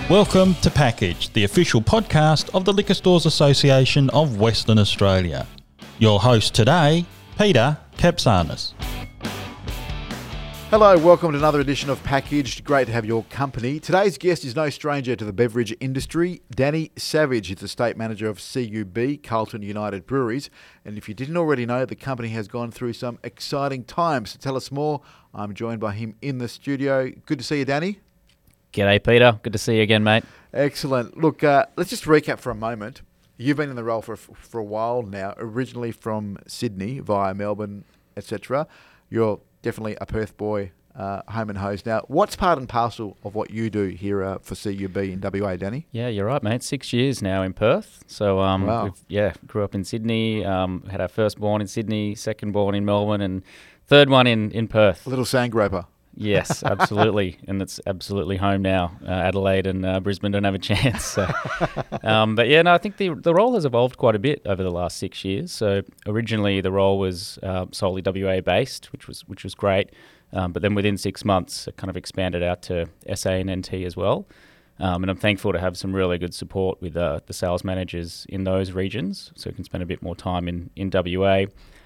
Welcome to Package, the official podcast of the Liquor Stores Association of Western Australia. Your host today, Peter Kapsanis. Hello, welcome to another edition of Packaged. Great to have your company. Today's guest is no stranger to the beverage industry. Danny Savage is the State Manager of CUB, Carlton United Breweries. And if you didn't already know, the company has gone through some exciting times. To tell us more, I'm joined by him in the studio. Good to see you, Danny. G'day, Peter. Good to see you again, mate. Excellent. Look, let's just recap for a moment. You've been in the role for a while now, originally from Sydney via Melbourne, etc. You're definitely a Perth boy, home and hose now. What's part and parcel of what you do here for CUB in WA, Danny? Yeah, you're right, mate. 6 years now in Perth. So, Wow. grew up in Sydney, had our first born in Sydney, second born in Melbourne, and third one in Perth. A little sandgroper. Yes, absolutely. And it's absolutely home now. Adelaide and Brisbane don't have a chance. So. I think the role has evolved quite a bit over the last 6 years. So originally the role was solely WA based, which was great. But then within 6 months, it kind of expanded out to SA and NT as well. And I'm thankful to have some really good support with the sales managers in those regions, so we can spend a bit more time in WA.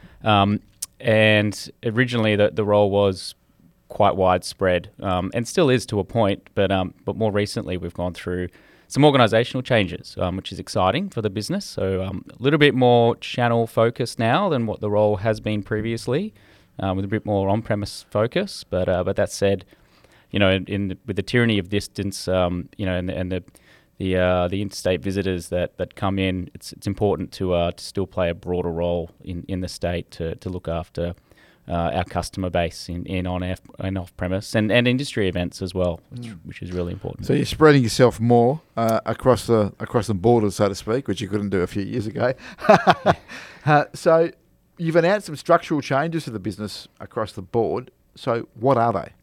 And originally the role was quite widespread, and still is to a point, but more recently we've gone through some organisational changes, which is exciting for the business. So a little bit more channel focused now than what the role has been previously, with a bit more on-premise focus. But that said, with the tyranny of distance, and the interstate visitors that come in, it's important to still play a broader role in the state to look after our customer base in on and off premise and industry events as well, which is really important. So you're spreading yourself more across the borders, so to speak, which you couldn't do a few years ago. So you've announced some structural changes to the business across the board. So what are they?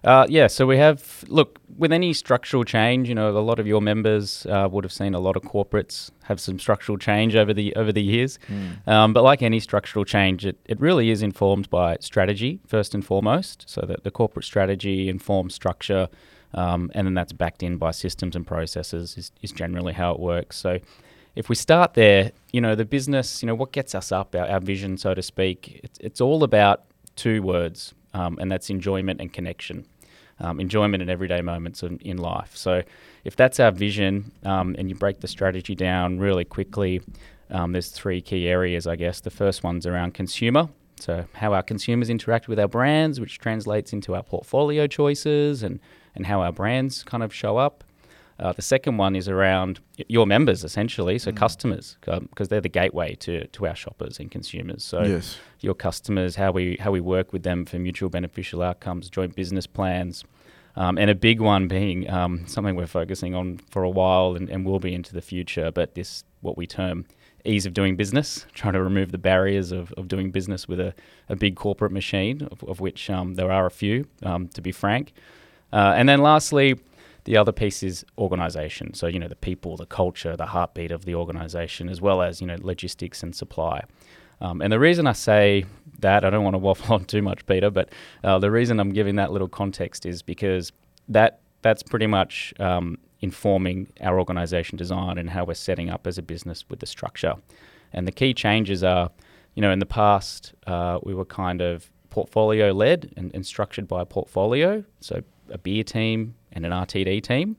So we have, with any structural change, a lot of your members would have seen a lot of corporates have some structural change over the years. But like any structural change, it really is informed by strategy, first and foremost. So that the corporate strategy informs structure, and then that's backed in by systems and processes is generally how it works. So if we start there, the business, what gets us up, our vision, so to speak, it's all about two words, and that's enjoyment and connection. Enjoyment in everyday moments in life. So if that's our vision, and you break the strategy down really quickly, there's three key areas, I guess. The first one's around consumer. So how our consumers interact with our brands, which translates into our portfolio choices and how our brands kind of show up. The second one is around your members, essentially, so customers, because they're the gateway to our shoppers and consumers. So Yes. Your customers, how we work with them for mutual beneficial outcomes, joint business plans, and a big one being something we're focusing on for a while and will be into the future, but this, what we term ease of doing business, trying to remove the barriers of doing business with a big corporate machine, of which there are a few, to be frank. And then lastly, the other piece is organisation. So, the people, the culture, the heartbeat of the organisation, as well as, logistics and supply. And the reason I say that, I don't want to waffle on too much, Peter, but the reason I'm giving that little context is because that's pretty much informing our organisation design and how we're setting up as a business with the structure. And the key changes are, in the past, we were kind of portfolio-led and structured by a portfolio. So a beer team and an RTD team,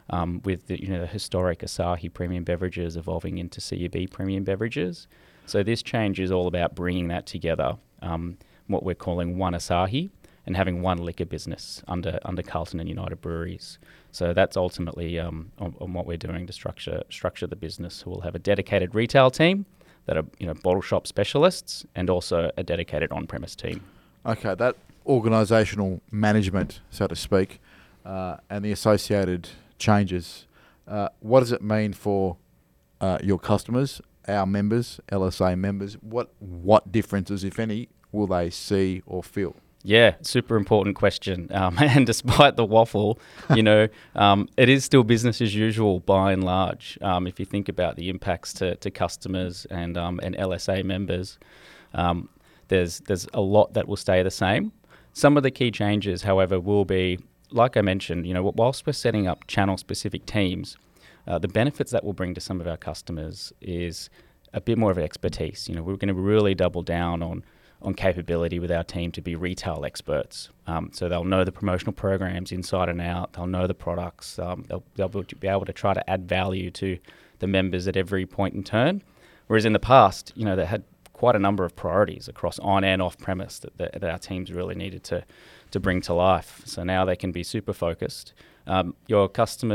with the historic Asahi premium beverages evolving into CUB premium beverages. So this change is all about bringing that together, what we're calling one Asahi, and having one liquor business under Carlton and United Breweries. So that's ultimately on what we're doing to structure the business. So we'll have a dedicated retail team that are bottle shop specialists, and also a dedicated on-premise team. Okay, that organisational management, so to speak, and the associated changes, what does it mean for your customers, our members, LSA members? What differences, if any, will they see or feel? Yeah, super important question. And despite the waffle, it is still business as usual by and large. If you think about the impacts to customers and LSA members, there's a lot that will stay the same. Some of the key changes, however, will be like I mentioned, whilst we're setting up channel-specific teams, the benefits that we'll bring to some of our customers is a bit more of expertise. We're going to really double down on capability with our team to be retail experts. So they'll know the promotional programs inside and out. They'll know the products. They'll be able to try to add value to the members at every point in turn. Whereas in the past, they had quite a number of priorities across on and off premise that our teams really needed to bring to life. So now they can be super focused. Your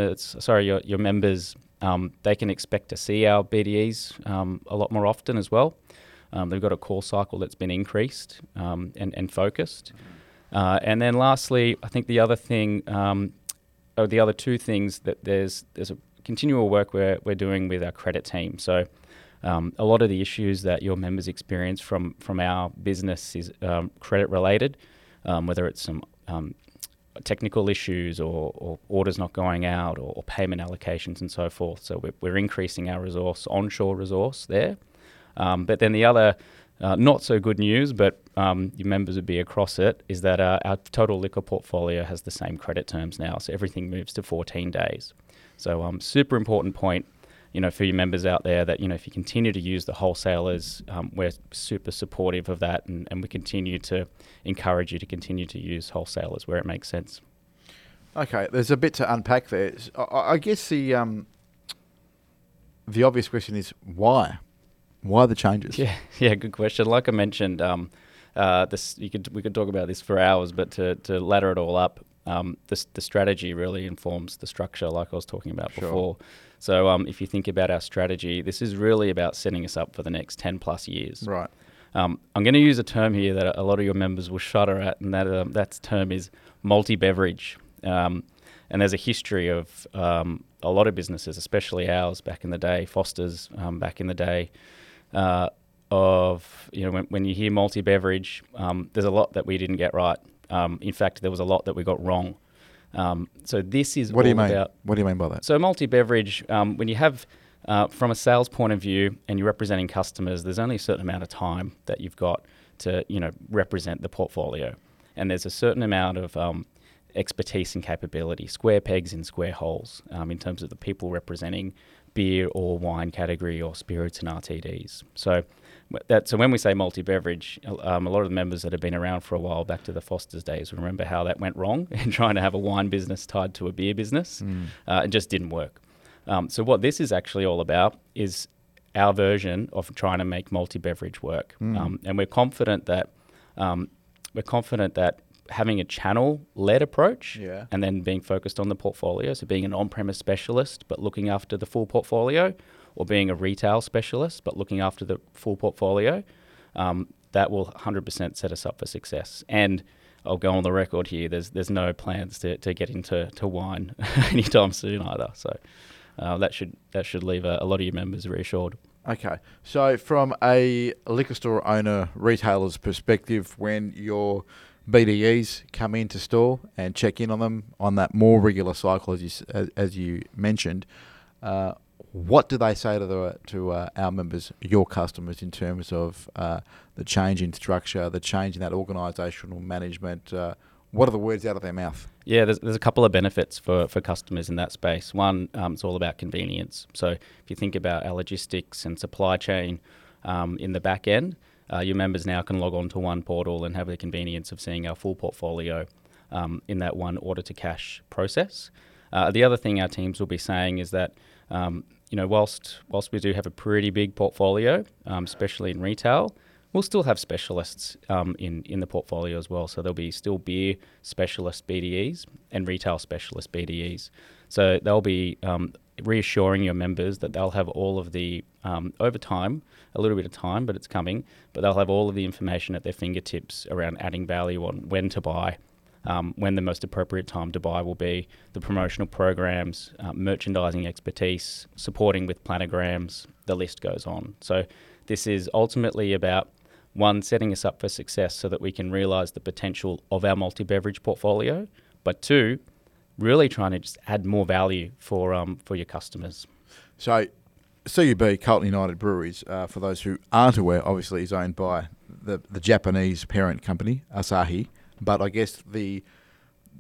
members, they can expect to see our BDEs a lot more often as well. They've got a call cycle that's been increased and focused. And then lastly, I think the other thing, or the other two things, that there's a continual work we're doing with our credit team. So a lot of the issues that your members experience from our business is credit related, whether it's some technical issues or orders not going out or payment allocations and so forth. So we're increasing our onshore resource there. But then the other not so good news, but your members would be across it, is that our total liquor portfolio has the same credit terms now. So everything moves to 14 days. So super important point, for your members out there, that, if you continue to use the wholesalers, we're super supportive of that, and we continue to encourage you to continue to use wholesalers where it makes sense. Okay, there's a bit to unpack there. I guess the obvious question is why? Why the changes? Yeah, good question. Like I mentioned, we could talk about this for hours, but to ladder it all up, the strategy really informs the structure, like I was talking about before. So if you think about our strategy, this is really about setting us up for the next 10 plus years. Right. I'm going to use a term here that a lot of your members will shudder at, and that term is multi-beverage. And there's a history of a lot of businesses, especially ours back in the day, Foster's back in the day, when you hear multi-beverage, there's a lot that we didn't get right. In fact, there was a lot that we got wrong. So this is What do you all mean? about... What do you mean by that? So multi-beverage, when you have, from a sales point of view and you're representing customers, there's only a certain amount of time that you've got to, represent the portfolio. And there's a certain amount of expertise and capability, square pegs in square holes, in terms of the people representing beer or wine category or spirits and RTDs. So when we say multi-beverage, a lot of the members that have been around for a while, back to the Foster's days, remember how that went wrong in trying to have a wine business tied to a beer business. It just didn't work. So what this is actually all about is our version of trying to make multi-beverage work. And we're confident that having a channel-led approach and then being focused on the portfolio, so being an on-premise specialist but looking after the full portfolio, or being a retail specialist but looking after the full portfolio, that will 100% set us up for success. And I'll go on the record here, there's no plans to get into wine anytime soon either. So that should leave a lot of your members reassured. Okay. So from a liquor store owner, retailer's perspective, when your BDEs come into store and check in on them on that more regular cycle, as you mentioned, what do they say to our members, your customers, in terms of the change in structure, the change in that organisational management? What are the words out of their mouth? Yeah, there's a couple of benefits for customers in that space. One, it's all about convenience. So if you think about our logistics and supply chain in the back end, your members now can log on to one portal and have the convenience of seeing our full portfolio in that one order to cash process. The other thing our teams will be saying is that whilst we do have a pretty big portfolio, especially in retail, we'll still have specialists in the portfolio as well. So there'll be still beer specialist BDEs and retail specialist BDEs. So they'll be reassuring your members that they'll have all of the, over time, a little bit of time, but it's coming, but they'll have all of the information at their fingertips around adding value on when to buy, when the most appropriate time to buy will be, the promotional programs, merchandising expertise, supporting with planograms, the list goes on. So this is ultimately about, one, setting us up for success so that we can realise the potential of our multi-beverage portfolio, but two, really trying to just add more value for your customers. So CUB, Carlton United Breweries, for those who aren't aware, obviously is owned by the Japanese parent company, Asahi. But I guess the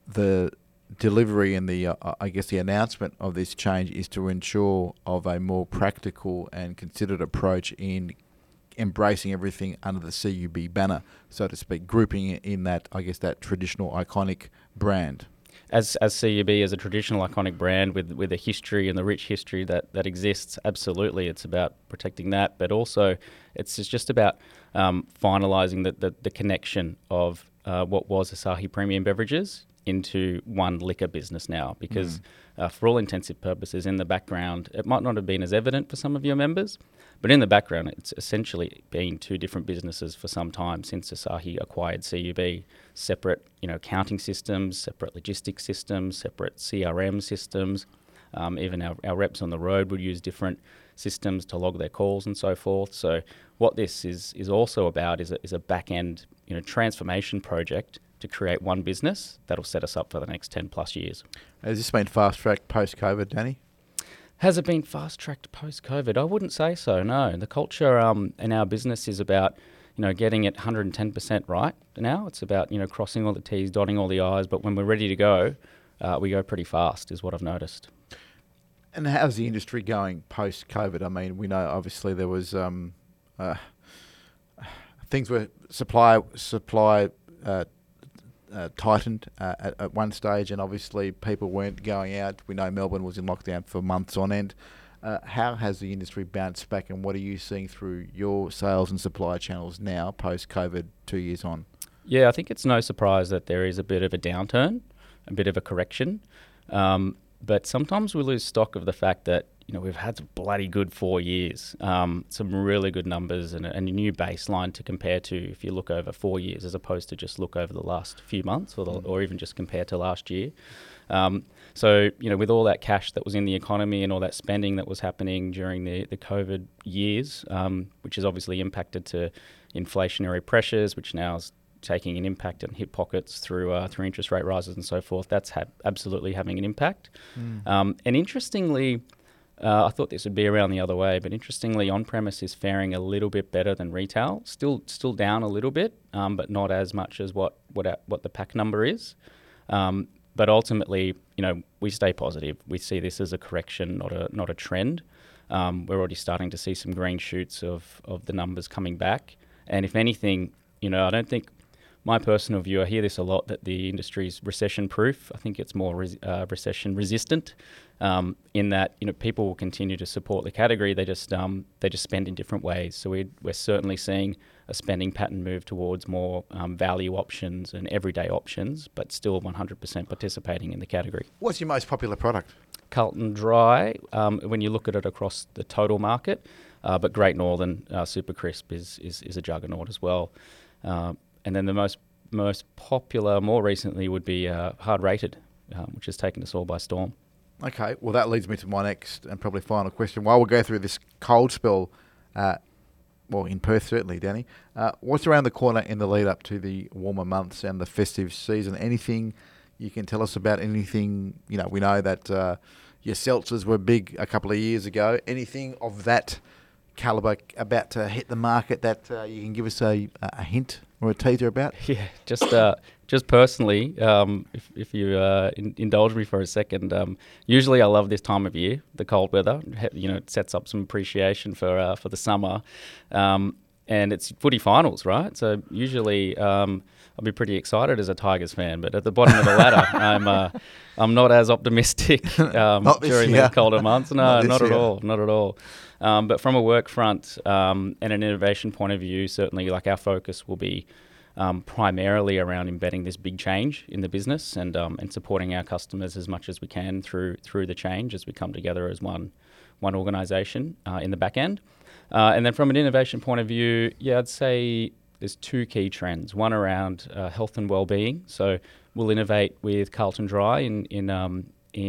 the delivery and the I guess the announcement of this change is to ensure of a more practical and considered approach in embracing everything under the CUB banner, so to speak, grouping it in that, I guess, that traditional iconic brand. As CUB as a traditional iconic brand with a history and the rich history that exists, absolutely, it's about protecting that, but also it's just about finalising the connection of what was Asahi Premium Beverages into one liquor business now, because for all intensive purposes, in the background, it might not have been as evident for some of your members, but in the background, it's essentially been two different businesses for some time since Asahi acquired CUB. Separate, accounting systems, separate logistics systems, separate CRM systems. Even our reps on the road would use different systems to log their calls and so forth. So what this is also about is a back-end, transformation project to create one business that'll set us up for the next 10 plus years. Has this been fast-tracked post-COVID, Danny? Has it been fast-tracked post-COVID? I wouldn't say so, no. The culture in our business is about, getting it 110% right now. It's about, crossing all the T's, dotting all the I's, but when we're ready to go, we go pretty fast, is what I've noticed. And how's the industry going post-COVID? I mean, we know obviously there was things were supply tightened at one stage, and obviously people weren't going out. We know Melbourne was in lockdown for months on end. How has the industry bounced back, and what are you seeing through your sales and supply channels now, post-COVID, 2 years on? Yeah, I think it's no surprise that there is a bit of a downturn, a bit of a correction. But sometimes we lose stock of the fact that, we've had a bloody good 4 years, some really good numbers and a new baseline to compare to if you look over 4 years as opposed to just look over the last few months or even just compare to last year. So, with all that cash that was in the economy and all that spending that was happening during the COVID years, which has obviously impacted to inflationary pressures, which now is taking an impact and hit pockets through interest rate rises and so forth, that's absolutely having an impact. And interestingly, I thought this would be around the other way, but interestingly, on-premise is faring a little bit better than retail. Still down a little bit, but not as much as what the pack number is. But ultimately, we stay positive. We see this as a correction, not a trend. We're already starting to see some green shoots of the numbers coming back. And if anything, I don't think, my personal view, I hear this a lot, that the industry is recession-proof. I think it's more recession-resistant, in that people will continue to support the category. They just spend in different ways. So we're certainly seeing a spending pattern move towards more value options and everyday options, but still 100% participating in the category. What's your most popular product? Carlton Dry, when you look at it across the total market, but Great Northern Super Crisp is a juggernaut as well. And then the most popular, more recently, would be Hard Rated, which has taken us all by storm. Okay, well, that leads me to my next and probably final question. While we go through this cold spell, in Perth certainly, Danny, what's around the corner in the lead up to the warmer months and the festive season? Anything you can tell us about? Anything, we know that your seltzers were big a couple of years ago. Anything of that calibre about to hit the market that you can give us a hint or a teaser about? Yeah, just personally, if you indulge me for a second, usually I love this time of year, the cold weather. It sets up some appreciation for the summer, and it's footy finals, right? So usually I'll be pretty excited as a Tigers fan, but at the bottom of the ladder, I'm not as optimistic during the colder months. No, not at all. But from a work front and an innovation point of view, certainly our focus will be primarily around embedding this big change in the business and supporting our customers as much as we can through the change as we come together as one organisation in the back end. And then from an innovation point of view, I'd say there's two key trends. One around health and well-being. So we'll innovate with Carlton Dry in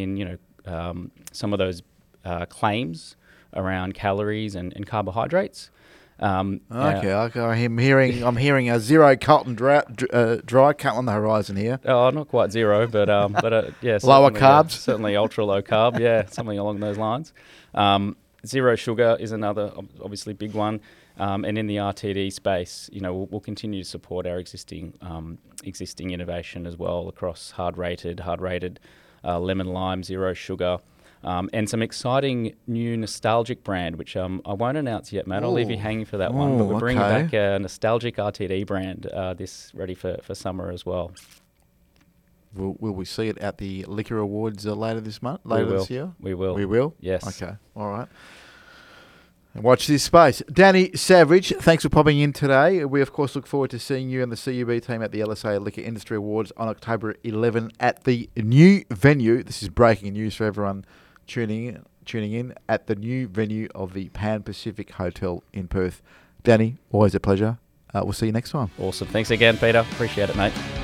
some of those claims around calories and carbohydrates. I'm hearing a zero Carlton dry cut on the horizon here. Oh, not quite zero, but yeah, lower carbs, certainly ultra low carb, something along those lines. Zero sugar is another obviously big one, And in the RTD space, we'll continue to support our existing innovation as well across hard rated, lemon lime, zero sugar, and some exciting new nostalgic brand, which I won't announce yet, Matt. I'll leave you hanging for that one. But we're bringing back a nostalgic RTD brand, this ready for summer as well. Will we see it at the Liquor Awards later this year? We will. We will? Yes. Okay. All right. And watch this space. Danny Savage, thanks for popping in today. We, of course, look forward to seeing you and the CUB team at the LSA Liquor Industry Awards on October 11 at the new venue. This is breaking news for everyone tuning in at the new venue of the Pan Pacific Hotel in Perth. Danny, always a pleasure. We'll see you next time. Awesome. Thanks again, Peter. Appreciate it, mate.